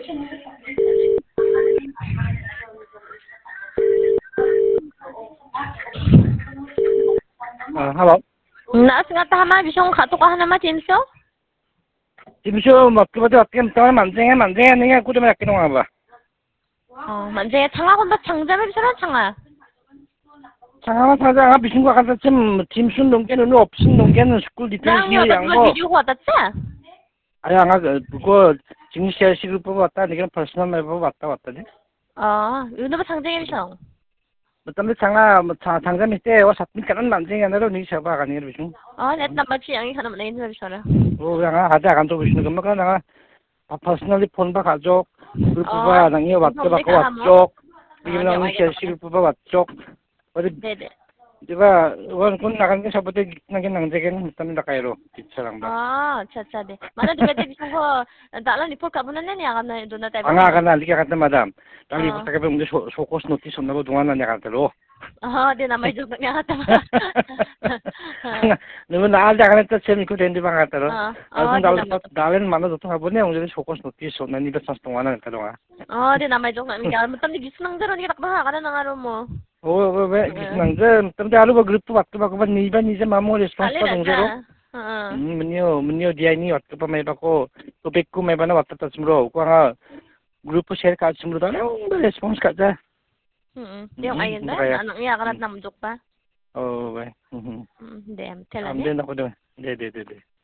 Halo. Na singa tama bisong khato ka hana ma timso? Timso makkibato atkem tama manjenga ninga kudu mak kino ngaba. 만재 창아 건다 창자매 비서라 창아. 장하마 사자가 비신 거 같아 좀 팀순 농계는 없신 농계는 스쿨 디펜스 양고. 비디오 왔다지? 아야 그거 증시야 시급 뽑았다. 내가 퍼스널 맵 왔다지. 요노바 창쟁이 비서. 근데 장아 장자 밑에 와 사진 까는 만쟁이 하나로 니 셔봐 가는 거 비중. 냈다 마치 양이 하나 내 있는 비서라. 양아 하자 간도 비신 거 뭐가 나가 퍼스널리 폰 바 가족 그 뽑아 당이 왔다 받고 왔죠. 이게 나는 시급 뽑아 왔죠. 어디 네네. Diba, kung nakan ka sabote naging nangjagan tan da kairo sarang ba. अच्छा दे. माने दुबे बिसंखो दाला निफो काबुना ने यागा ना दोना type. Anga kana lika kata madam. Tali pasta ka bung sokos notis on nabo dungan na katalo. De namay jog na kata. Nimo na alda kana ta semi ko tendi bang katalo. Alun dalen mana to habone ang jeni sokos notis on ni ba sas tungan na katalo. De namay jog na mi ka matam di gisnang daro ni takba kana na ngaro mo. Gisnang tamde alu ba group to ba ni ba ni mamo response pa dong zero. Menio dia ini waktu pa may bako topik ko may bana waktu tas mro ko nga grupo share ka sumro da response ka ja. Yung ayun ba anong iya kanat namjok pa? Oh, ba. Dem, tela Amden ako do. De.